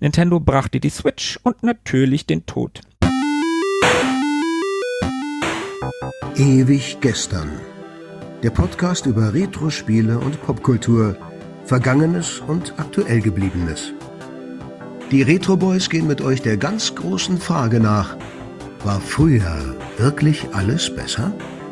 Nintendo brachte die Switch und natürlich den Tod. Ewig gestern. Der Podcast über Retro-Spiele und Popkultur, Vergangenes und aktuell Gebliebenes. Die Retro Boys gehen mit euch der ganz großen Frage nach: War früher wirklich alles besser?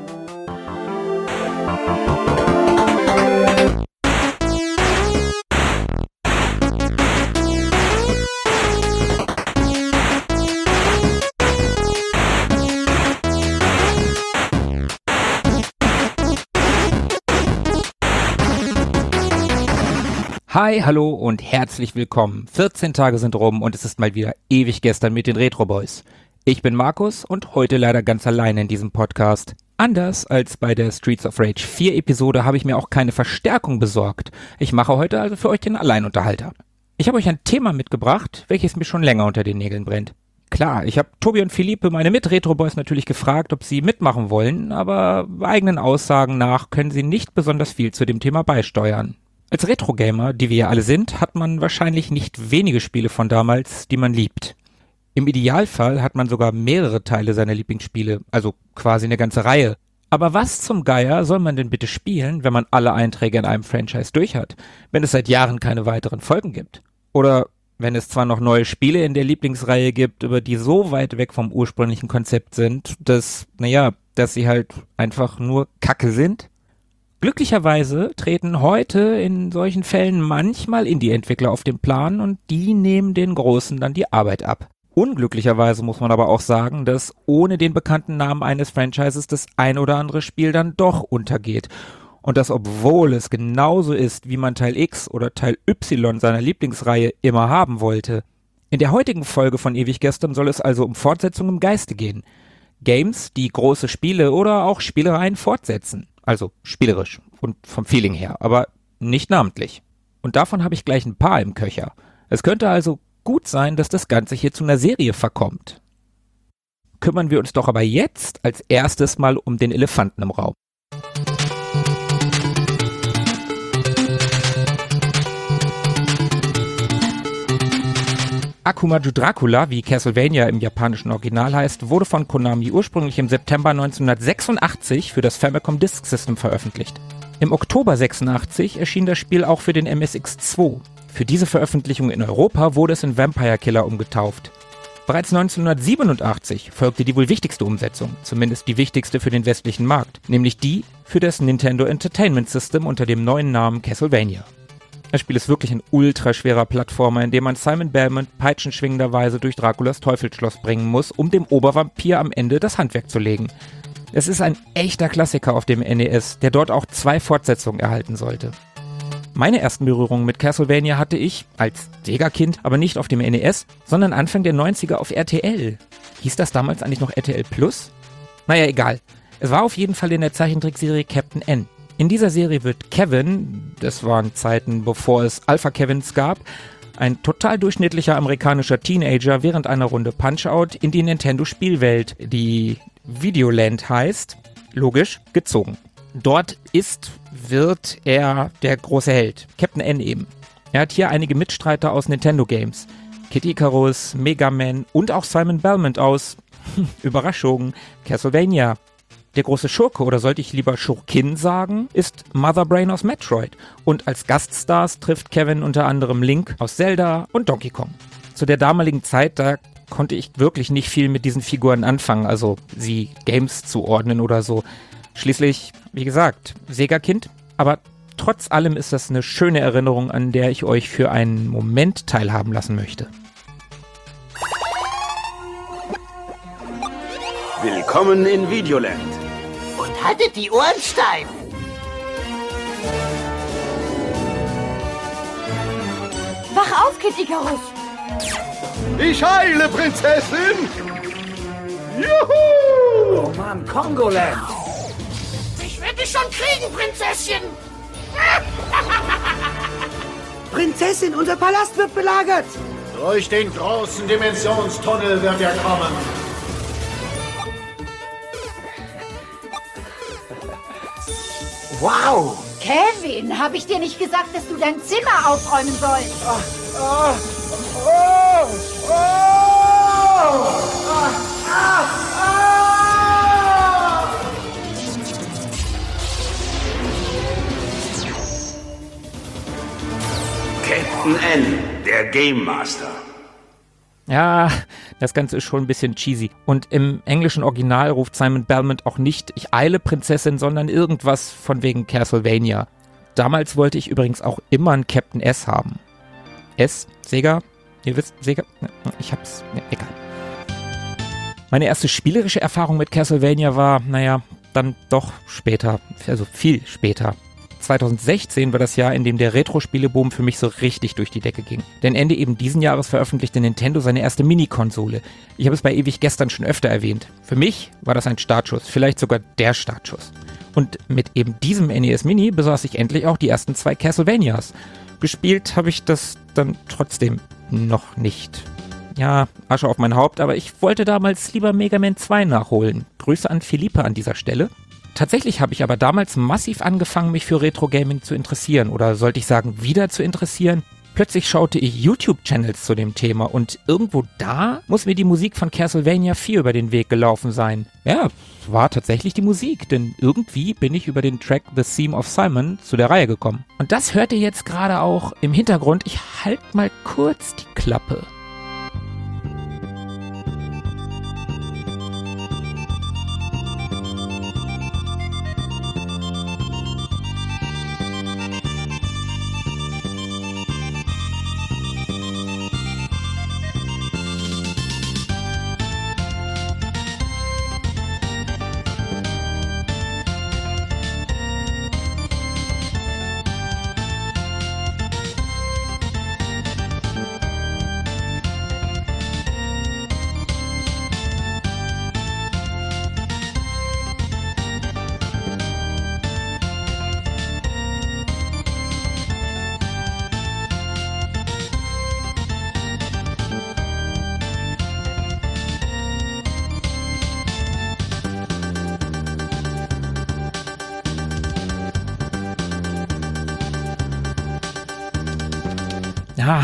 Hi, hallo und herzlich willkommen. 14 Tage sind rum und es ist mal wieder ewig gestern mit den Retro Boys. Ich bin Markus und heute leider ganz alleine in diesem Podcast. Anders als bei der Streets of Rage 4 Episode habe ich mir auch keine Verstärkung besorgt. Ich mache heute also für euch den Alleinunterhalter. Ich habe euch ein Thema mitgebracht, welches mir schon länger unter den Nägeln brennt. Klar, ich habe Tobi und Philippe, meine Mit-Retro Boys, natürlich gefragt, ob sie mitmachen wollen, aber eigenen Aussagen nach können sie nicht besonders viel zu dem Thema beisteuern. Als Retro-Gamer, die wir ja alle sind, hat man wahrscheinlich nicht wenige Spiele von damals, die man liebt. Im Idealfall hat man sogar mehrere Teile seiner Lieblingsspiele, also quasi eine ganze Reihe. Aber was zum Geier soll man denn bitte spielen, wenn man alle Einträge in einem Franchise durch hat, wenn es seit Jahren keine weiteren Folgen gibt? Oder wenn es zwar noch neue Spiele in der Lieblingsreihe gibt, aber die so weit weg vom ursprünglichen Konzept sind, dass sie halt einfach nur Kacke sind? Glücklicherweise treten heute in solchen Fällen manchmal Indie-Entwickler auf den Plan und die nehmen den Großen dann die Arbeit ab. Unglücklicherweise muss man aber auch sagen, dass ohne den bekannten Namen eines Franchises das ein oder andere Spiel dann doch untergeht. Und das, obwohl es genauso ist, wie man Teil X oder Teil Y seiner Lieblingsreihe immer haben wollte. In der heutigen Folge von Ewig Gestern soll es also um Fortsetzung im Geiste gehen. Games, die große Spiele oder auch Spielereien fortsetzen. Also spielerisch und vom Feeling her, aber nicht namentlich. Und davon habe ich gleich ein paar im Köcher. Es könnte also gut sein, dass das Ganze hier zu einer Serie verkommt. Kümmern wir uns doch aber jetzt als erstes mal um den Elefanten im Raum. Akumaju Dracula, wie Castlevania im japanischen Original heißt, wurde von Konami ursprünglich im September 1986 für das Famicom Disk System veröffentlicht. Im Oktober 86 erschien das Spiel auch für den MSX2. Für diese Veröffentlichung in Europa wurde es in Vampire Killer umgetauft. Bereits 1987 folgte die wohl wichtigste Umsetzung, zumindest die wichtigste für den westlichen Markt, nämlich die für das Nintendo Entertainment System unter dem neuen Namen Castlevania. Das Spiel ist wirklich ein ultraschwerer Plattformer, in dem man Simon Belmont peitschenschwingenderweise durch Draculas Teufelsschloss bringen muss, um dem Obervampir am Ende das Handwerk zu legen. Es ist ein echter Klassiker auf dem NES, der dort auch 2 Fortsetzungen erhalten sollte. Meine ersten Berührungen mit Castlevania hatte ich, als Sega-Kind, aber nicht auf dem NES, sondern Anfang der 90er auf RTL. Hieß das damals eigentlich noch RTL Plus? Naja, egal. Es war auf jeden Fall in der Zeichentrickserie Captain N. In dieser Serie wird Kevin, das waren Zeiten, bevor es Alpha-Kevins gab, ein total durchschnittlicher amerikanischer Teenager während einer Runde Punch-Out in die Nintendo-Spielwelt, die Videoland heißt, logisch, gezogen. Dort wird er der große Held, Captain N eben. Er hat hier einige Mitstreiter aus Nintendo-Games, Kid Icarus, Mega Man und auch Simon Belmont aus, Überraschung, Castlevania. Der große Schurke, oder sollte ich lieber Schurkin sagen, ist Mother Brain aus Metroid. Und als Gaststars trifft Kevin unter anderem Link aus Zelda und Donkey Kong. Zu der damaligen Zeit, da konnte ich wirklich nicht viel mit diesen Figuren anfangen, also sie Games zuordnen oder so. Schließlich, wie gesagt, Sega-Kind, aber trotz allem ist das eine schöne Erinnerung, an der ich euch für einen Moment teilhaben lassen möchte. Willkommen in Videoland. Und haltet die Ohren steif. Wach auf, Kid Icarus. Ich heile, Prinzessin. Juhu! Oh Mann, Kongoland. Ich werde dich schon kriegen, Prinzesschen. Prinzessin, unser Palast wird belagert. Durch den großen Dimensionstunnel wird er kommen. Wow. Kevin, habe ich dir nicht gesagt, dass du dein Zimmer aufräumen sollst? Game Master. Ja, das Ganze ist schon ein bisschen cheesy. Und im englischen Original ruft Simon Belmont auch nicht "Ich eile, Prinzessin", sondern irgendwas von wegen Castlevania. Damals wollte ich übrigens auch immer einen Captain S haben. S? Sega? Ihr wisst, Sega? Ich hab's. Egal. Meine erste spielerische Erfahrung mit Castlevania war, dann doch später. Also viel später. 2016 war das Jahr, in dem der Retro-Spieleboom für mich so richtig durch die Decke ging. Denn Ende eben diesen Jahres veröffentlichte Nintendo seine erste Mini-Konsole. Ich habe es bei Ewig Gestern schon öfter erwähnt. Für mich war das ein Startschuss, vielleicht sogar der Startschuss. Und mit eben diesem NES Mini besaß ich endlich auch die ersten 2 Castlevanias. Gespielt habe ich das dann trotzdem noch nicht. Ja, Asche auf mein Haupt, aber ich wollte damals lieber Mega Man 2 nachholen. Grüße an Philippe an dieser Stelle. Tatsächlich habe ich aber damals massiv angefangen, mich für Retro-Gaming zu interessieren, oder sollte ich sagen, wieder zu interessieren. Plötzlich schaute ich YouTube-Channels zu dem Thema und irgendwo da muss mir die Musik von Castlevania 4 über den Weg gelaufen sein. Ja, es war tatsächlich die Musik, denn irgendwie bin ich über den Track The Theme of Simon zu der Reihe gekommen. Und das hört ihr jetzt gerade auch im Hintergrund. Ich halte mal kurz die Klappe. Ja,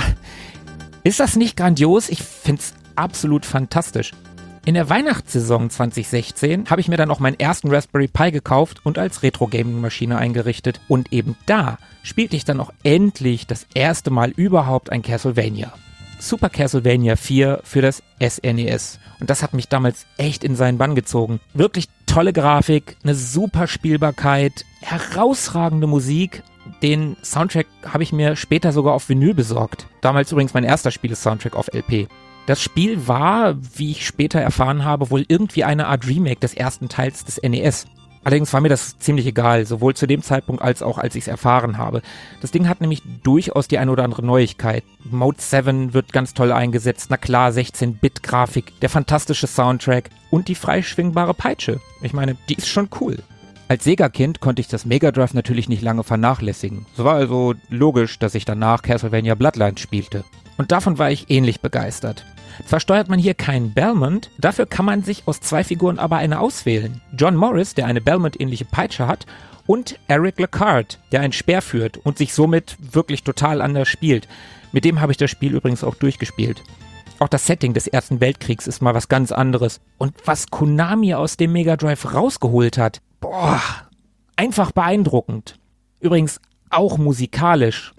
ist das nicht grandios? Ich find's absolut fantastisch. In der Weihnachtssaison 2016 habe ich mir dann auch meinen ersten Raspberry Pi gekauft und als Retro-Gaming-Maschine eingerichtet. Und eben da spielte ich dann auch endlich das erste Mal überhaupt ein Castlevania. Super Castlevania 4 für das SNES. Und das hat mich damals echt in seinen Bann gezogen. Wirklich tolle Grafik, eine super Spielbarkeit, herausragende Musik. Den Soundtrack habe ich mir später sogar auf Vinyl besorgt. Damals übrigens mein erster Spiele-Soundtrack auf LP. Das Spiel war, wie ich später erfahren habe, wohl irgendwie eine Art Remake des ersten Teils des NES. Allerdings war mir das ziemlich egal, sowohl zu dem Zeitpunkt als auch als ich es erfahren habe. Das Ding hat nämlich durchaus die eine oder andere Neuigkeit. Mode 7 wird ganz toll eingesetzt, na klar, 16-Bit-Grafik, der fantastische Soundtrack und die freischwingbare Peitsche. Ich meine, die ist schon cool. Als Sega-Kind konnte ich das Mega Drive natürlich nicht lange vernachlässigen. So war also logisch, dass ich danach Castlevania Bloodlines spielte. Und davon war ich ähnlich begeistert. Zwar steuert man hier keinen Belmont, dafür kann man sich aus 2 Figuren aber eine auswählen. John Morris, der eine Belmont-ähnliche Peitsche hat, und Eric Lecard, der einen Speer führt und sich somit wirklich total anders spielt. Mit dem habe ich das Spiel übrigens auch durchgespielt. Auch das Setting des Ersten Weltkriegs ist mal was ganz anderes. Und was Konami aus dem Mega Drive rausgeholt hat, boah, einfach beeindruckend. Übrigens auch musikalisch.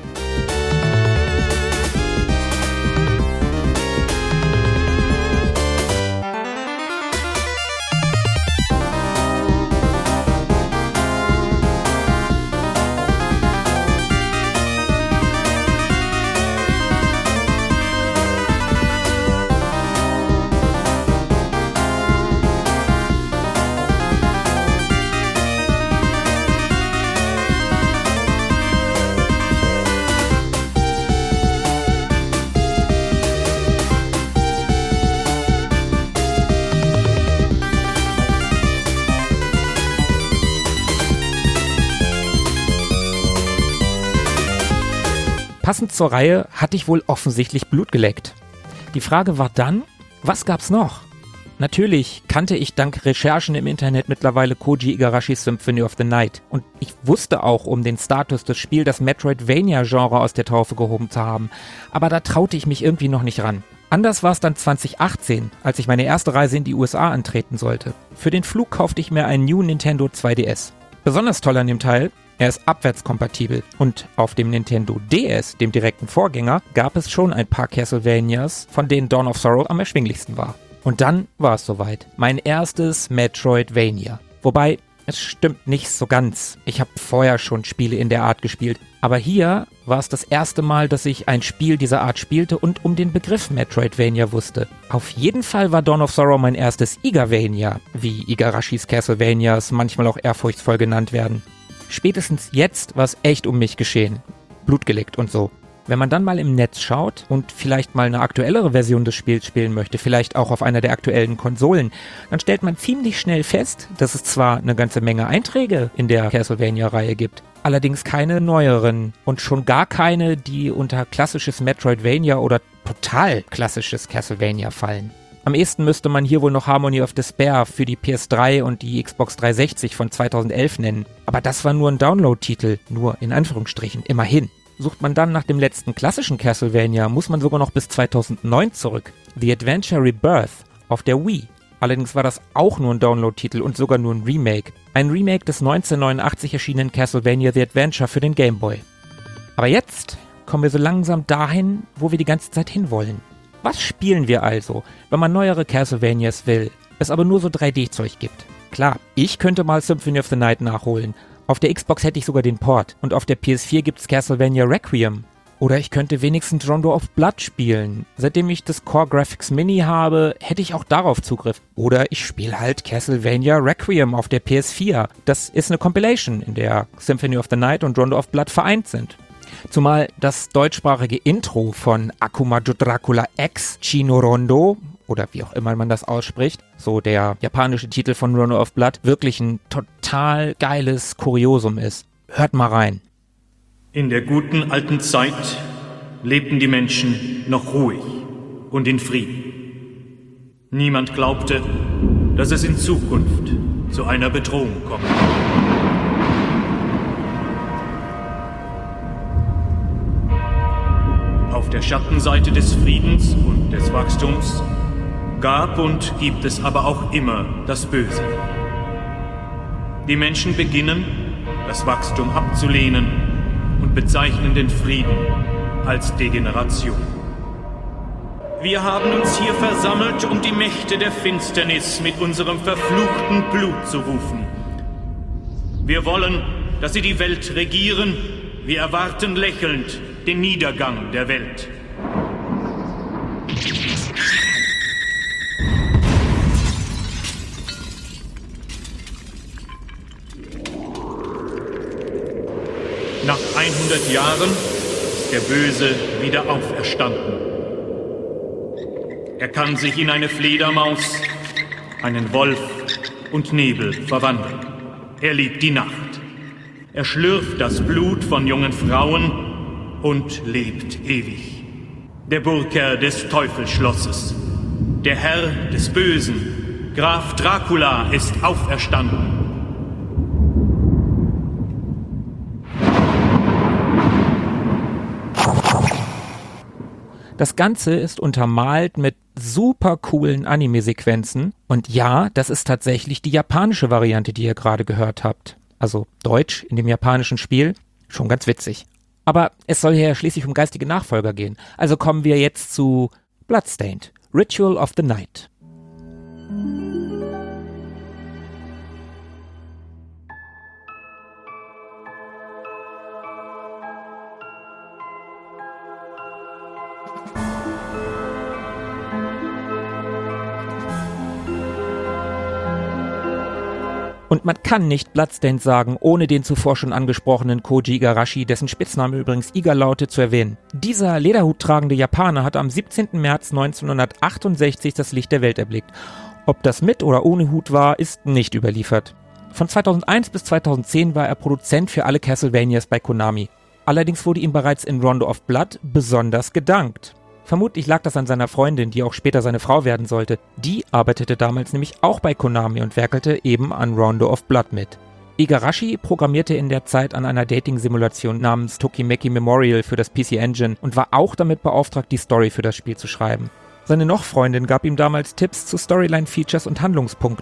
Passend zur Reihe hatte ich wohl offensichtlich Blut geleckt. Die Frage war dann, was gab's noch? Natürlich kannte ich dank Recherchen im Internet mittlerweile Koji Igarashis Symphony of the Night. Und ich wusste auch um den Status des Spiels das Metroidvania-Genre aus der Taufe gehoben zu haben. Aber da traute ich mich irgendwie noch nicht ran. Anders war es dann 2018, als ich meine erste Reise in die USA antreten sollte. Für den Flug kaufte ich mir einen New Nintendo 2DS. Besonders toll an dem Teil, Er ist abwärtskompatibel und auf dem Nintendo DS, dem direkten Vorgänger, gab es schon ein paar Castlevanias, von denen Dawn of Sorrow am erschwinglichsten war. Und dann war es soweit. Mein erstes Metroidvania. Wobei, es stimmt nicht so ganz. Ich habe vorher schon Spiele in der Art gespielt. Aber hier war es das erste Mal, dass ich ein Spiel dieser Art spielte und um den Begriff Metroidvania wusste. Auf jeden Fall war Dawn of Sorrow mein erstes Igavania, wie Igarashis Castlevanias manchmal auch ehrfurchtsvoll genannt werden. Spätestens jetzt war es echt um mich geschehen. Blut geleckt und so. Wenn man dann mal im Netz schaut und vielleicht mal eine aktuellere Version des Spiels spielen möchte, vielleicht auch auf einer der aktuellen Konsolen, dann stellt man ziemlich schnell fest, dass es zwar eine ganze Menge Einträge in der Castlevania-Reihe gibt, allerdings keine neueren und schon gar keine, die unter klassisches Metroidvania oder total klassisches Castlevania fallen. Am ehesten müsste man hier wohl noch Harmony of Despair für die PS3 und die Xbox 360 von 2011 nennen. Aber das war nur ein Download-Titel, nur in Anführungsstrichen, immerhin. Sucht man dann nach dem letzten klassischen Castlevania, muss man sogar noch bis 2009 zurück. The Adventure Rebirth auf der Wii. Allerdings war das auch nur ein Download-Titel und sogar nur ein Remake. Ein Remake des 1989 erschienenen Castlevania The Adventure für den Game Boy. Aber jetzt kommen wir so langsam dahin, wo wir die ganze Zeit hinwollen. Was spielen wir also, wenn man neuere Castlevanias will, es aber nur so 3D-Zeug gibt? Klar, ich könnte mal Symphony of the Night nachholen. Auf der Xbox hätte ich sogar den Port. Und auf der PS4 gibt's Castlevania Requiem. Oder ich könnte wenigstens Rondo of Blood spielen. Seitdem ich das Core Graphics Mini habe, hätte ich auch darauf Zugriff. Oder ich spiele halt Castlevania Requiem auf der PS4. Das ist eine Compilation, in der Symphony of the Night und Rondo of Blood vereint sind. Zumal das deutschsprachige Intro von Akumajo Dracula X Chino Rondo, oder wie auch immer man das ausspricht, so der japanische Titel von Rondo of Blood, wirklich ein total geiles Kuriosum ist. Hört mal rein. In der guten alten Zeit lebten die Menschen noch ruhig und in Frieden. Niemand glaubte, dass es in Zukunft zu einer Bedrohung kommt. Auf der Schattenseite des Friedens und des Wachstums gab und gibt es aber auch immer das Böse. Die Menschen beginnen, das Wachstum abzulehnen und bezeichnen den Frieden als Degeneration. Wir haben uns hier versammelt, um die Mächte der Finsternis mit unserem verfluchten Blut zu rufen. Wir wollen, dass sie die Welt regieren. Wir erwarten lächelnd den Niedergang der Welt. Nach 100 Jahren ist der Böse wieder auferstanden. Er kann sich in eine Fledermaus, einen Wolf und Nebel verwandeln. Er liebt die Nacht. Er schlürft das Blut von jungen Frauen und lebt ewig. Der Burgherr des Teufelsschlosses, der Herr des Bösen, Graf Dracula ist auferstanden. Das Ganze ist untermalt mit super coolen Anime-Sequenzen. Und ja, das ist tatsächlich die japanische Variante, die ihr gerade gehört habt. Also Deutsch in dem japanischen Spiel. Schon ganz witzig. Aber es soll ja schließlich um geistige Nachfolger gehen. Also kommen wir jetzt zu Bloodstained, Ritual of the Night. Und man kann nicht Bloodstained sagen, ohne den zuvor schon angesprochenen Koji Igarashi, dessen Spitzname übrigens Iga lautet, zu erwähnen. Dieser lederhuttragende Japaner hat am 17. März 1968 das Licht der Welt erblickt. Ob das mit oder ohne Hut war, ist nicht überliefert. Von 2001 bis 2010 war er Produzent für alle Castlevanias bei Konami. Allerdings wurde ihm bereits in Rondo of Blood besonders gedankt. Vermutlich lag das an seiner Freundin, die auch später seine Frau werden sollte. Die arbeitete damals nämlich auch bei Konami und werkelte eben an Rondo of Blood mit. Igarashi programmierte in der Zeit an einer Dating-Simulation namens Tokimeki Memorial für das PC Engine und war auch damit beauftragt, die Story für das Spiel zu schreiben. Seine Noch-Freundin gab ihm damals Tipps zu Storyline-Features und Handlungspunkten.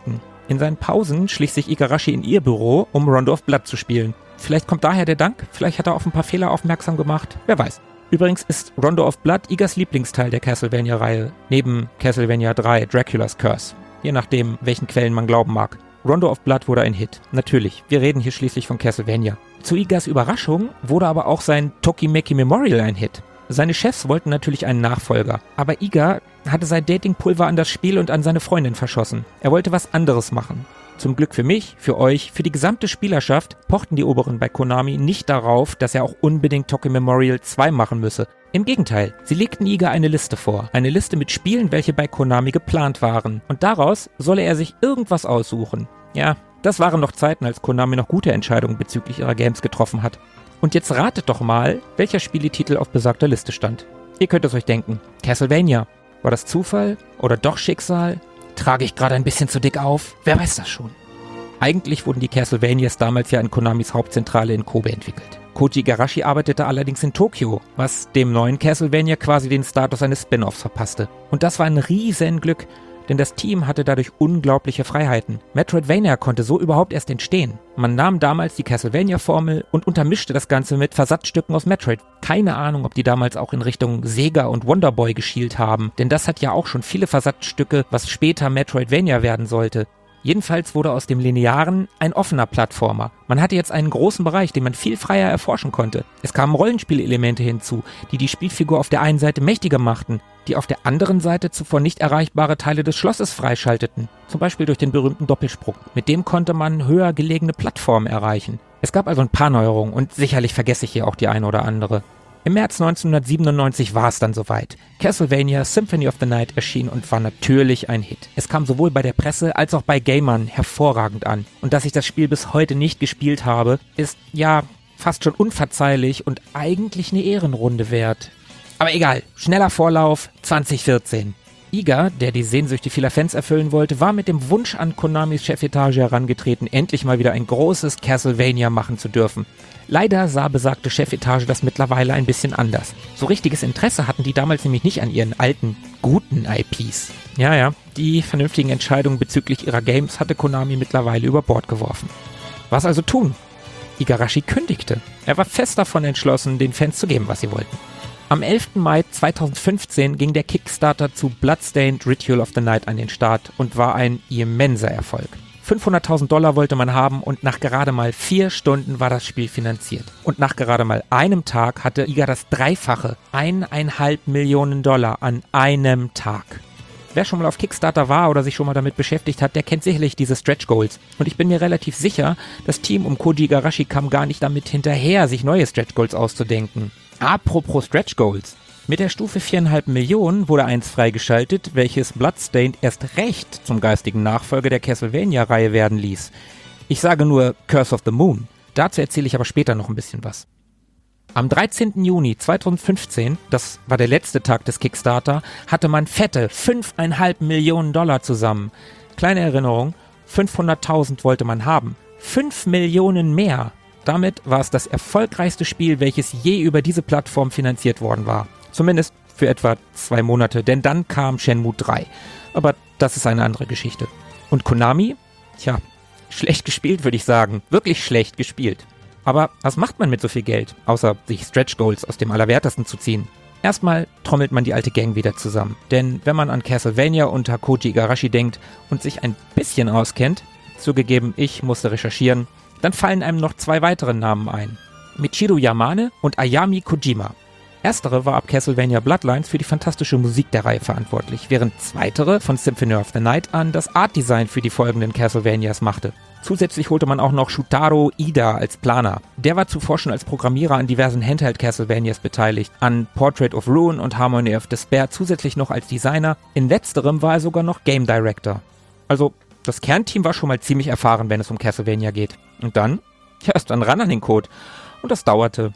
In seinen Pausen schlich sich Igarashi in ihr Büro, um Rondo of Blood zu spielen. Vielleicht kommt daher der Dank, vielleicht hat er auf ein paar Fehler aufmerksam gemacht, wer weiß. Übrigens ist Rondo of Blood Igars Lieblingsteil der Castlevania-Reihe, neben Castlevania 3, Dracula's Curse. Je nachdem, welchen Quellen man glauben mag. Rondo of Blood wurde ein Hit. Natürlich, wir reden hier schließlich von Castlevania. Zu Igars Überraschung wurde aber auch sein Tokimeki Memorial ein Hit. Seine Chefs wollten natürlich einen Nachfolger, aber Iga hatte sein Datingpulver an das Spiel und an seine Freundin verschossen. Er wollte was anderes machen. Zum Glück für mich, für euch, für die gesamte Spielerschaft pochten die Oberen bei Konami nicht darauf, dass er auch unbedingt Toki Memorial 2 machen müsse. Im Gegenteil, sie legten Iga eine Liste vor. Eine Liste mit Spielen, welche bei Konami geplant waren. Und daraus solle er sich irgendwas aussuchen. Ja, das waren noch Zeiten, als Konami noch gute Entscheidungen bezüglich ihrer Games getroffen hat. Und jetzt ratet doch mal, welcher Spieletitel auf besagter Liste stand. Ihr könnt es euch denken. Castlevania. War das Zufall? Oder doch Schicksal? Trage ich gerade ein bisschen zu dick auf? Wer weiß das schon? Eigentlich wurden die Castlevanias damals ja in Konamis Hauptzentrale in Kobe entwickelt. Koji Igarashi arbeitete allerdings in Tokio, was dem neuen Castlevania quasi den Status eines Spin-offs verpasste. Und das war ein Riesenglück, denn das Team hatte dadurch unglaubliche Freiheiten. Metroidvania konnte so überhaupt erst entstehen. Man nahm damals die Castlevania-Formel und untermischte das Ganze mit Versatzstücken aus Metroid. Keine Ahnung, ob die damals auch in Richtung Sega und Wonderboy geschielt haben, denn das hat ja auch schon viele Versatzstücke, was später Metroidvania werden sollte. Jedenfalls wurde aus dem Linearen ein offener Plattformer. Man hatte jetzt einen großen Bereich, den man viel freier erforschen konnte. Es kamen Rollenspielelemente hinzu, die die Spielfigur auf der einen Seite mächtiger machten, die auf der anderen Seite zuvor nicht erreichbare Teile des Schlosses freischalteten. Zum Beispiel durch den berühmten Doppelsprung. Mit dem konnte man höher gelegene Plattformen erreichen. Es gab also ein paar Neuerungen und sicherlich vergesse ich hier auch die eine oder andere. Im März 1997 war es dann soweit. Castlevania Symphony of the Night erschien und war natürlich ein Hit. Es kam sowohl bei der Presse als auch bei Gamern hervorragend an. Und dass ich das Spiel bis heute nicht gespielt habe, ist ja fast schon unverzeihlich und eigentlich eine Ehrenrunde wert. Aber egal, schneller Vorlauf 2014. Iga, der die Sehnsüchte vieler Fans erfüllen wollte, war mit dem Wunsch an Konamis Chefetage herangetreten, endlich mal wieder ein großes Castlevania machen zu dürfen. Leider sah besagte Chefetage das mittlerweile ein bisschen anders. So richtiges Interesse hatten die damals nämlich nicht an ihren alten, guten IPs. Ja, die vernünftigen Entscheidungen bezüglich ihrer Games hatte Konami mittlerweile über Bord geworfen. Was also tun? Igarashi kündigte. Er war fest davon entschlossen, den Fans zu geben, was sie wollten. Am 11. Mai 2015 ging der Kickstarter zu Bloodstained Ritual of the Night an den Start und war ein immenser Erfolg. $500.000 wollte man haben und nach gerade mal 4 Stunden war das Spiel finanziert. Und nach gerade mal einem Tag hatte Iga das Dreifache, $1,5 Millionen an einem Tag. Wer schon mal auf Kickstarter war oder sich schon mal damit beschäftigt hat, der kennt sicherlich diese Stretch Goals. Und ich bin mir relativ sicher, das Team um Koji Igarashi kam gar nicht damit hinterher, sich neue Stretch Goals auszudenken. Apropos Stretch Goals. Mit der Stufe 4,5 Millionen wurde eins freigeschaltet, welches Bloodstained erst recht zum geistigen Nachfolger der Castlevania-Reihe werden ließ. Ich sage nur Curse of the Moon. Dazu erzähle ich aber später noch ein bisschen was. Am 13. Juni 2015, das war der letzte Tag des Kickstarter, hatte man fette $5,5 Millionen zusammen. Kleine Erinnerung, 500.000 wollte man haben. 5 Millionen mehr. Damit war es das erfolgreichste Spiel, welches je über diese Plattform finanziert worden war. Zumindest für etwa 2 Monate, denn dann kam Shenmue 3. Aber das ist eine andere Geschichte. Und Konami? Tja, schlecht gespielt, würde ich sagen. Wirklich schlecht gespielt. Aber was macht man mit so viel Geld, außer sich Stretch Goals aus dem Allerwertesten zu ziehen? Erstmal trommelt man die alte Gang wieder zusammen. Denn wenn man an Castlevania unter Koji Igarashi denkt und sich ein bisschen auskennt, zugegeben, ich musste recherchieren, dann fallen einem noch 2 weitere Namen ein. Michiru Yamane und Ayami Kojima. Erstere war ab Castlevania Bloodlines für die fantastische Musik der Reihe verantwortlich, während zweitere von Symphony of the Night an das Artdesign für die folgenden Castlevanias machte. Zusätzlich holte man auch noch Shutaro Ida als Planer. Der war zuvor schon als Programmierer an diversen Handheld-Castlevanias beteiligt, an Portrait of Ruin und Harmony of Despair zusätzlich noch als Designer. In letzterem war er sogar noch Game Director. Also, das Kernteam war schon mal ziemlich erfahren, wenn es um Castlevania geht. Und dann? Ja, ist dann ran an den Code. Und das dauerte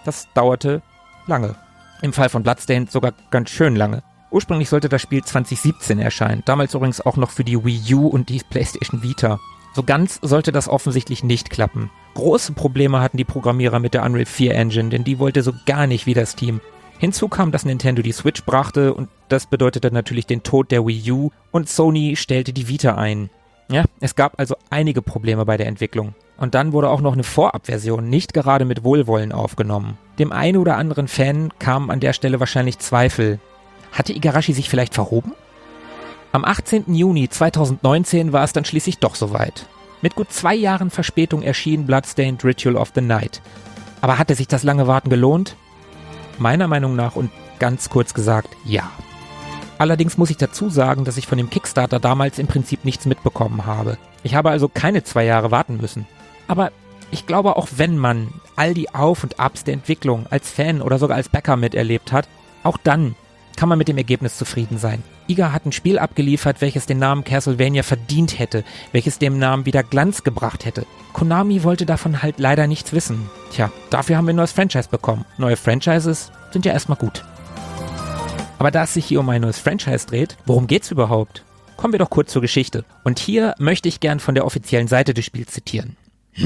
lange. Im Fall von Bloodstained sogar ganz schön lange. Ursprünglich sollte das Spiel 2017 erscheinen, damals übrigens auch noch für die Wii U und die PlayStation Vita. So ganz sollte das offensichtlich nicht klappen. Große Probleme hatten die Programmierer mit der Unreal 4 Engine, denn die wollte so gar nicht wie das Team. Hinzu kam, dass Nintendo die Switch brachte und das bedeutete natürlich den Tod der Wii U und Sony stellte die Vita ein. Ja, es gab also einige Probleme bei der Entwicklung. Und dann wurde auch noch eine Vorabversion nicht gerade mit Wohlwollen aufgenommen. Dem einen oder anderen Fan kamen an der Stelle wahrscheinlich Zweifel. Hatte Igarashi sich vielleicht verhoben? Am 18. Juni 2019 war es dann schließlich doch soweit. Mit gut 2 Jahren Verspätung erschien Bloodstained Ritual of the Night. Aber hatte sich das lange Warten gelohnt? Meiner Meinung nach und ganz kurz gesagt, ja. Allerdings muss ich dazu sagen, dass ich von dem Kickstarter damals im Prinzip nichts mitbekommen habe. Ich habe also keine 2 Jahre warten müssen. Aber ich glaube, auch wenn man all die Auf- und Abs der Entwicklung als Fan oder sogar als Backer miterlebt hat, auch dann kann man mit dem Ergebnis zufrieden sein. Iga hat ein Spiel abgeliefert, welches den Namen Castlevania verdient hätte, welches dem Namen wieder Glanz gebracht hätte. Konami wollte davon halt leider nichts wissen. Tja, dafür haben wir ein neues Franchise bekommen. Neue Franchises sind ja erstmal gut. Aber da es sich hier um ein neues Franchise dreht, worum geht's überhaupt? Kommen wir doch kurz zur Geschichte. Und hier möchte ich gern von der offiziellen Seite des Spiels zitieren.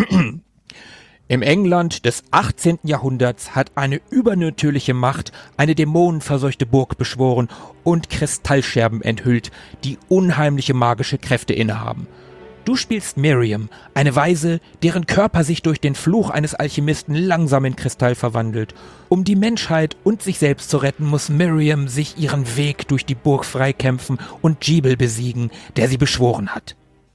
Im England des 18. Jahrhunderts hat eine übernatürliche Macht eine dämonenverseuchte Burg beschworen und Kristallscherben enthüllt, die unheimliche magische Kräfte innehaben. Du spielst Miriam, eine Weise, deren Körper sich durch den Fluch eines Alchemisten langsam in Kristall verwandelt. Um die Menschheit und sich selbst zu retten, muss Miriam sich ihren Weg durch die Burg freikämpfen und Gebel besiegen, der sie beschworen hat.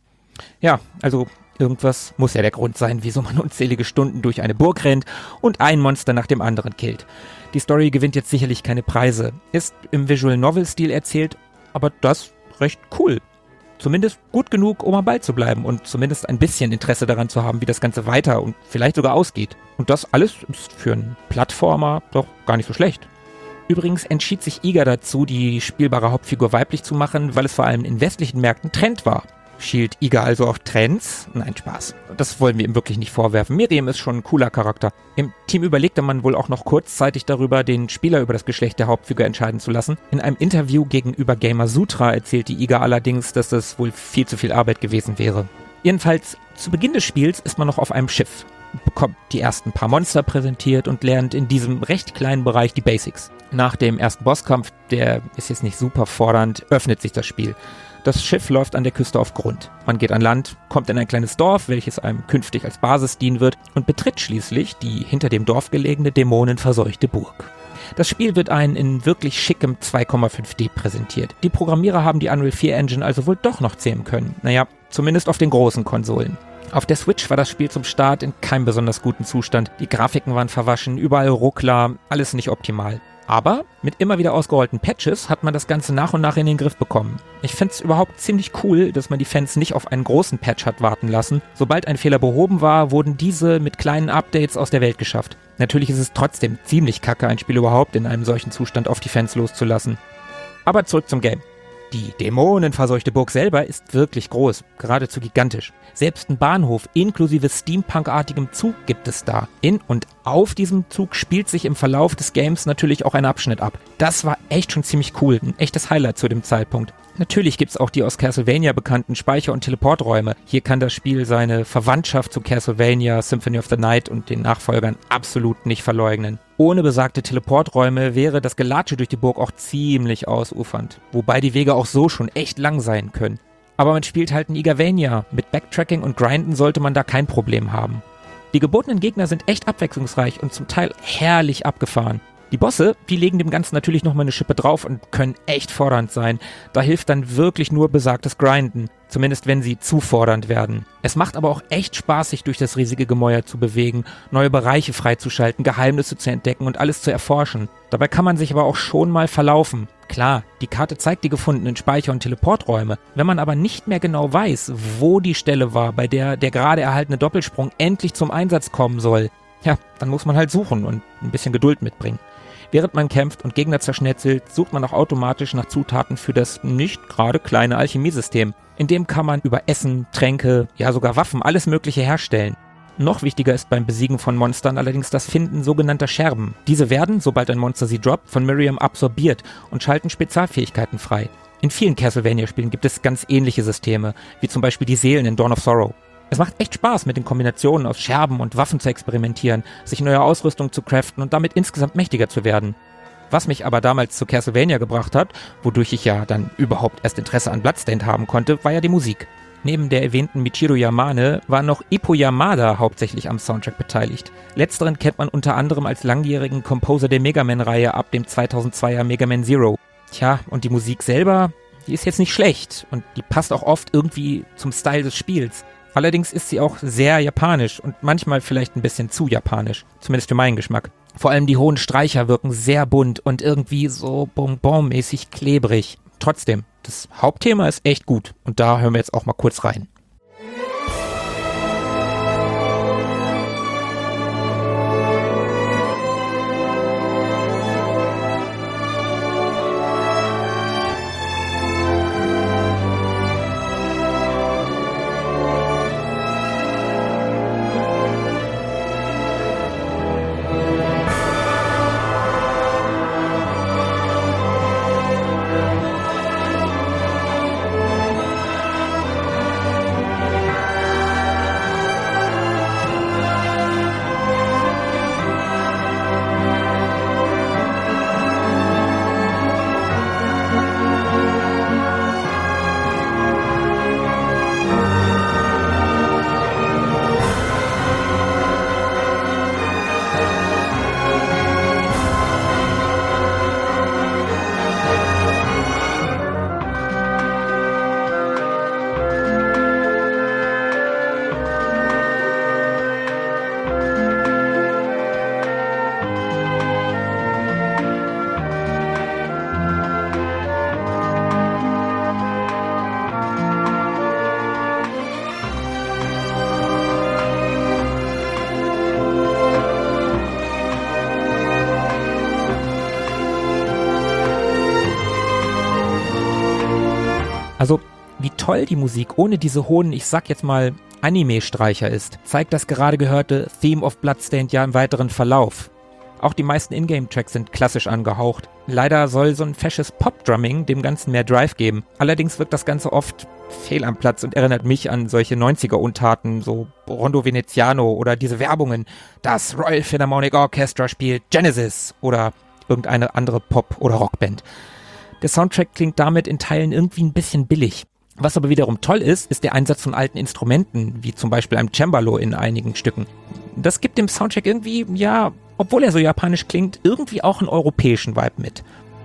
Ja, also irgendwas muss ja der Grund sein, wieso man unzählige Stunden durch eine Burg rennt und ein Monster nach dem anderen killt. Die Story gewinnt jetzt sicherlich keine Preise, ist im Visual Novel-Stil erzählt, aber das recht cool. Zumindest gut genug, um am Ball zu bleiben und zumindest ein bisschen Interesse daran zu haben, wie das Ganze weiter und vielleicht sogar ausgeht. Und das alles ist für einen Plattformer doch gar nicht so schlecht. Übrigens entschied sich Iga dazu, die spielbare Hauptfigur weiblich zu machen, weil es vor allem in westlichen Märkten Trend war. Schielt Iga also auf Trends? Nein, Spaß. Das wollen wir ihm wirklich nicht vorwerfen. Miriam ist schon ein cooler Charakter. Im Team überlegte man wohl auch noch kurzzeitig darüber, den Spieler über das Geschlecht der Hauptfigur entscheiden zu lassen. In einem Interview gegenüber Gamersutra erzählte Iga allerdings, dass das wohl viel zu viel Arbeit gewesen wäre. Jedenfalls, zu Beginn des Spiels ist man noch auf einem Schiff, bekommt die ersten paar Monster präsentiert und lernt in diesem recht kleinen Bereich die Basics. Nach dem ersten Bosskampf, der ist jetzt nicht super fordernd, öffnet sich das Spiel. Das Schiff läuft an der Küste auf Grund. Man geht an Land, kommt in ein kleines Dorf, welches einem künftig als Basis dienen wird, und betritt schließlich die hinter dem Dorf gelegene dämonenverseuchte Burg. Das Spiel wird einen in wirklich schickem 2,5D präsentiert. Die Programmierer haben die Unreal 4 Engine also wohl doch noch zähmen können. Naja, zumindest auf den großen Konsolen. Auf der Switch war das Spiel zum Start in keinem besonders guten Zustand. Die Grafiken waren verwaschen, überall Ruckler, alles nicht optimal. Aber mit immer wieder ausgerollten Patches hat man das Ganze nach und nach in den Griff bekommen. Ich finde es überhaupt ziemlich cool, dass man die Fans nicht auf einen großen Patch hat warten lassen. Sobald ein Fehler behoben war, wurden diese mit kleinen Updates aus der Welt geschafft. Natürlich ist es trotzdem ziemlich kacke, ein Spiel überhaupt in einem solchen Zustand auf die Fans loszulassen. Aber zurück zum Game. Die dämonenverseuchte Burg selber ist wirklich groß, geradezu gigantisch. Selbst ein Bahnhof inklusive Steampunk-artigem Zug gibt es da. In und auf diesem Zug spielt sich im Verlauf des Games natürlich auch ein Abschnitt ab. Das war echt schon ziemlich cool, ein echtes Highlight zu dem Zeitpunkt. Natürlich gibt's auch die aus Castlevania bekannten Speicher- und Teleporträume. Hier kann das Spiel seine Verwandtschaft zu Castlevania, Symphony of the Night und den Nachfolgern absolut nicht verleugnen. Ohne besagte Teleporträume wäre das Gelatsche durch die Burg auch ziemlich ausufernd. Wobei die Wege auch so schon echt lang sein können. Aber man spielt halt ein Igavania. Mit Backtracking und Grinden sollte man da kein Problem haben. Die gebotenen Gegner sind echt abwechslungsreich und zum Teil herrlich abgefahren. Die Bosse, die legen dem Ganzen natürlich nochmal eine Schippe drauf und können echt fordernd sein. Da hilft dann wirklich nur besagtes Grinden. Zumindest wenn sie zu fordernd werden. Es macht aber auch echt Spaß, sich durch das riesige Gemäuer zu bewegen, neue Bereiche freizuschalten, Geheimnisse zu entdecken und alles zu erforschen. Dabei kann man sich aber auch schon mal verlaufen. Klar, die Karte zeigt die gefundenen Speicher- und Teleporträume. Wenn man aber nicht mehr genau weiß, wo die Stelle war, bei der der gerade erhaltene Doppelsprung endlich zum Einsatz kommen soll, ja, dann muss man halt suchen und ein bisschen Geduld mitbringen. Während man kämpft und Gegner zerschnetzelt, sucht man auch automatisch nach Zutaten für das nicht gerade kleine Alchemiesystem. In dem kann man über Essen, Tränke, ja sogar Waffen, alles Mögliche herstellen. Noch wichtiger ist beim Besiegen von Monstern allerdings das Finden sogenannter Scherben. Diese werden, sobald ein Monster sie droppt, von Miriam absorbiert und schalten Spezialfähigkeiten frei. In vielen Castlevania-Spielen gibt es ganz ähnliche Systeme, wie zum Beispiel die Seelen in Dawn of Sorrow. Es macht echt Spaß, mit den Kombinationen aus Scherben und Waffen zu experimentieren, sich neue Ausrüstung zu craften und damit insgesamt mächtiger zu werden. Was mich aber damals zu Castlevania gebracht hat, wodurch ich ja dann überhaupt erst Interesse an Bloodstained haben konnte, war ja die Musik. Neben der erwähnten Michiru Yamane war noch Ippo Yamada hauptsächlich am Soundtrack beteiligt. Letzteren kennt man unter anderem als langjährigen Composer der Mega Man-Reihe ab dem 2002er Mega Man Zero. Tja, und die Musik selber, die ist jetzt nicht schlecht und die passt auch oft irgendwie zum Style des Spiels. Allerdings ist sie auch sehr japanisch und manchmal vielleicht ein bisschen zu japanisch, zumindest für meinen Geschmack. Vor allem die hohen Streicher wirken sehr bunt und irgendwie so bonbonmäßig klebrig. Trotzdem, das Hauptthema ist echt gut und da hören wir jetzt auch mal kurz rein. Also, wie toll die Musik ohne diese hohen, ich sag jetzt mal, Anime-Streicher ist, zeigt das gerade gehörte Theme of Bloodstained ja im weiteren Verlauf. Auch die meisten Ingame-Tracks sind klassisch angehaucht. Leider soll so ein fesches Pop-Drumming dem Ganzen mehr Drive geben. Allerdings wirkt das Ganze oft fehl am Platz und erinnert mich an solche 90er-Untaten, so Rondo Veneziano oder diese Werbungen. Das Royal Philharmonic Orchestra spielt Genesis oder irgendeine andere Pop- oder Rockband. Der Soundtrack klingt damit in Teilen irgendwie ein bisschen billig. Was aber wiederum toll ist, ist der Einsatz von alten Instrumenten, wie zum Beispiel einem Cembalo in einigen Stücken. Das gibt dem Soundtrack irgendwie, ja, obwohl er so japanisch klingt, irgendwie auch einen europäischen Vibe mit.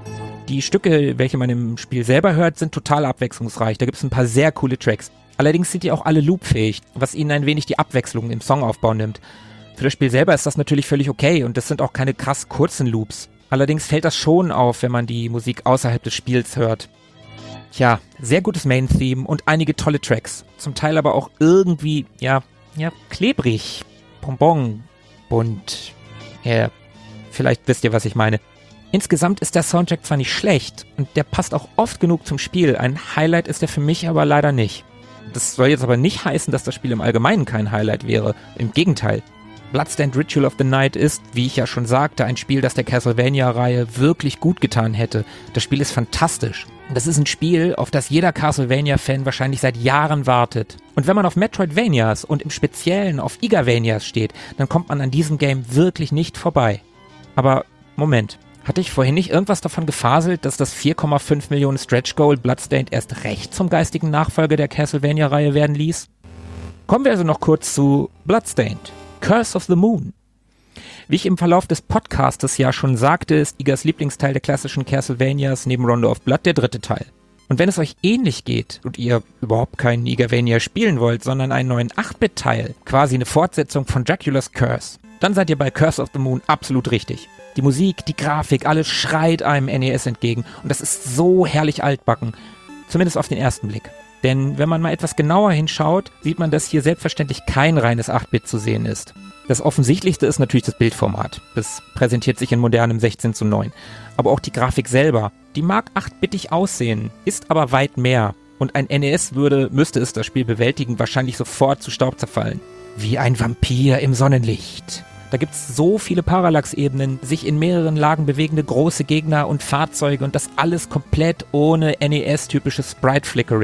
Die Stücke, welche man im Spiel selber hört, sind total abwechslungsreich. Da gibt es ein paar sehr coole Tracks. Allerdings sind die auch alle loopfähig, was ihnen ein wenig die Abwechslung im Songaufbau nimmt. Für das Spiel selber ist das natürlich völlig okay und das sind auch keine krass kurzen Loops. Allerdings fällt das schon auf, wenn man die Musik außerhalb des Spiels hört. Tja, sehr gutes Main-Theme und einige tolle Tracks. Zum Teil aber auch irgendwie, ja, klebrig, bonbon, bunt. Ja, vielleicht wisst ihr, was ich meine. Insgesamt ist der Soundtrack zwar nicht schlecht und der passt auch oft genug zum Spiel. Ein Highlight ist er für mich aber leider nicht. Das soll jetzt aber nicht heißen, dass das Spiel im Allgemeinen kein Highlight wäre. Im Gegenteil. Bloodstained Ritual of the Night ist, wie ich ja schon sagte, ein Spiel, das der Castlevania-Reihe wirklich gut getan hätte. Das Spiel ist fantastisch. Das ist ein Spiel, auf das jeder Castlevania-Fan wahrscheinlich seit Jahren wartet. Und wenn man auf Metroidvanias und im Speziellen auf Igavanias steht, dann kommt man an diesem Game wirklich nicht vorbei. Aber, Moment. Hatte ich vorhin nicht irgendwas davon gefaselt, dass das 4,5 Millionen Stretch-Goal Bloodstained erst recht zum geistigen Nachfolger der Castlevania-Reihe werden ließ? Kommen wir also noch kurz zu Bloodstained. Curse of the Moon. Wie ich im Verlauf des Podcastes ja schon sagte, ist Igas Lieblingsteil der klassischen Castlevanias neben Rondo of Blood der dritte Teil. Und wenn es euch ähnlich geht und ihr überhaupt keinen Igavania spielen wollt, sondern einen neuen 8-Bit-Teil, quasi eine Fortsetzung von Dracula's Curse, dann seid ihr bei Curse of the Moon absolut richtig. Die Musik, die Grafik, alles schreit einem NES entgegen und das ist so herrlich altbacken, zumindest auf den ersten Blick. Denn wenn man mal etwas genauer hinschaut, sieht man, dass hier selbstverständlich kein reines 8-Bit zu sehen ist. Das Offensichtlichste ist natürlich das Bildformat. Das präsentiert sich in modernem 16:9. Aber auch die Grafik selber, die mag 8-bittig aussehen, ist aber weit mehr. Und ein NES müsste es das Spiel bewältigen, wahrscheinlich sofort zu Staub zerfallen. Wie ein Vampir im Sonnenlicht. Da gibt's so viele Parallax-Ebenen, sich in mehreren Lagen bewegende große Gegner und Fahrzeuge und das alles komplett ohne NES-typisches Sprite-Flickering.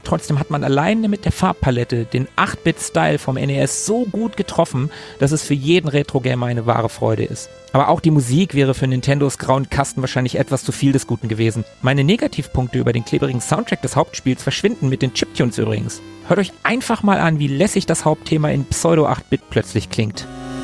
Trotzdem hat man alleine mit der Farbpalette den 8-Bit-Style vom NES so gut getroffen, dass es für jeden Retro-Gamer eine wahre Freude ist. Aber auch die Musik wäre für Nintendos grauen Kasten wahrscheinlich etwas zu viel des Guten gewesen. Meine Negativpunkte über den klebrigen Soundtrack des Hauptspiels verschwinden mit den Chiptunes übrigens. Hört euch einfach mal an, wie lässig das Hauptthema in Pseudo-8-Bit plötzlich klingt.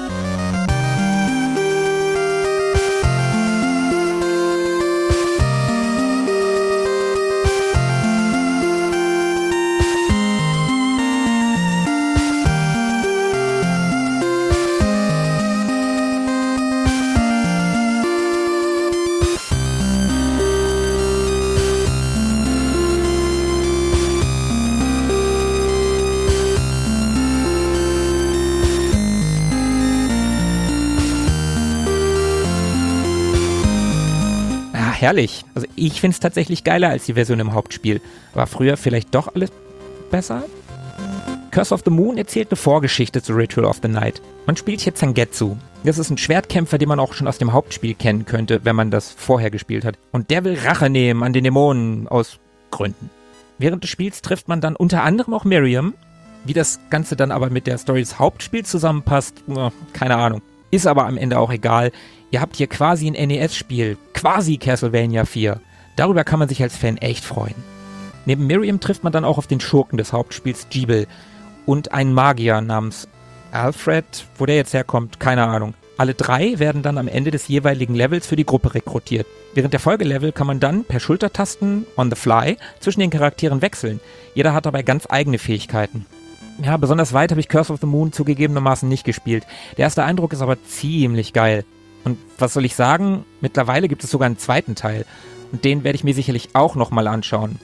Herrlich. Also ich finde es tatsächlich geiler als die Version im Hauptspiel. War früher vielleicht doch alles besser? Curse of the Moon erzählt eine Vorgeschichte zu Ritual of the Night. Man spielt hier Zangetsu. Das ist ein Schwertkämpfer, den man auch schon aus dem Hauptspiel kennen könnte, wenn man das vorher gespielt hat. Und der will Rache nehmen an den Dämonen aus Gründen. Während des Spiels trifft man dann unter anderem auch Miriam. Wie das Ganze dann aber mit der Story des Hauptspiels zusammenpasst, keine Ahnung. Ist aber am Ende auch egal. Ihr habt hier quasi ein NES-Spiel, quasi Castlevania 4. Darüber kann man sich als Fan echt freuen. Neben Miriam trifft man dann auch auf den Schurken des Hauptspiels, Gebel, und einen Magier namens Alfred. Wo der jetzt herkommt, keine Ahnung. Alle drei werden dann am Ende des jeweiligen Levels für die Gruppe rekrutiert. Während der Folgelevel kann man dann per Schultertasten on the fly zwischen den Charakteren wechseln. Jeder hat dabei ganz eigene Fähigkeiten. Ja, besonders weit habe ich Curse of the Moon zugegebenermaßen nicht gespielt. Der erste Eindruck ist aber ziemlich geil. Und was soll ich sagen? Mittlerweile gibt es sogar einen zweiten Teil. Und den werde ich mir sicherlich auch nochmal anschauen.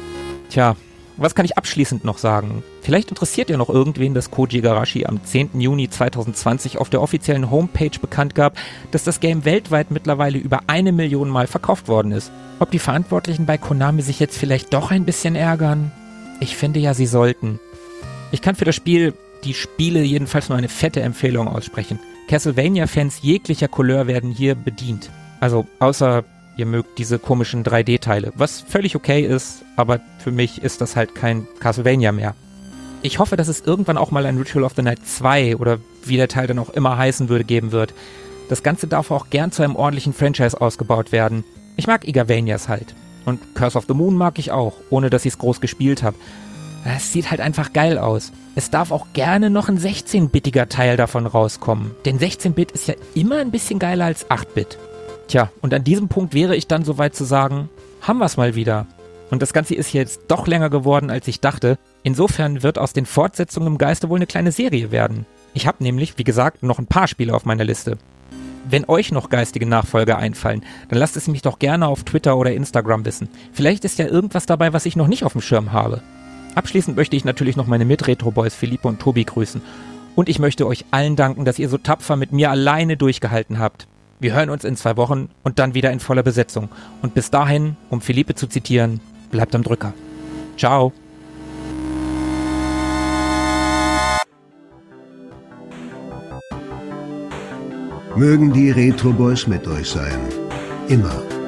Tja, was kann ich abschließend noch sagen? Vielleicht interessiert ja noch irgendwen, dass Koji Igarashi am 10. Juni 2020 auf der offiziellen Homepage bekannt gab, dass das Game weltweit mittlerweile über 1 Million Mal verkauft worden ist. Ob die Verantwortlichen bei Konami sich jetzt vielleicht doch ein bisschen ärgern? Ich finde ja, sie sollten. Ich kann für das Spiel, die Spiele jedenfalls nur eine fette Empfehlung aussprechen. Castlevania-Fans jeglicher Couleur werden hier bedient. Also außer ihr mögt diese komischen 3D-Teile, was völlig okay ist, aber für mich ist das halt kein Castlevania mehr. Ich hoffe, dass es irgendwann auch mal ein Ritual of the Night 2 oder wie der Teil dann auch immer heißen würde, geben wird. Das Ganze darf auch gern zu einem ordentlichen Franchise ausgebaut werden. Ich mag Igavanias halt. Und Curse of the Moon mag ich auch, ohne dass ich es groß gespielt habe. Es sieht halt einfach geil aus. Es darf auch gerne noch ein 16-bittiger Teil davon rauskommen. Denn 16-Bit ist ja immer ein bisschen geiler als 8-Bit. Tja, und an diesem Punkt wäre ich dann soweit zu sagen, haben wir es mal wieder. Und das Ganze ist jetzt doch länger geworden, als ich dachte. Insofern wird aus den Fortsetzungen im Geiste wohl eine kleine Serie werden. Ich habe nämlich, wie gesagt, noch ein paar Spiele auf meiner Liste. Wenn euch noch geistige Nachfolger einfallen, dann lasst es mich doch gerne auf Twitter oder Instagram wissen. Vielleicht ist ja irgendwas dabei, was ich noch nicht auf dem Schirm habe. Abschließend möchte ich natürlich noch meine Mit-Retro-Boys Philippe und Tobi grüßen. Und ich möchte euch allen danken, dass ihr so tapfer mit mir alleine durchgehalten habt. Wir hören uns in 2 Wochen und dann wieder in voller Besetzung. Und bis dahin, um Philippe zu zitieren, bleibt am Drücker. Ciao. Mögen die Retro Boys mit euch sein. Immer.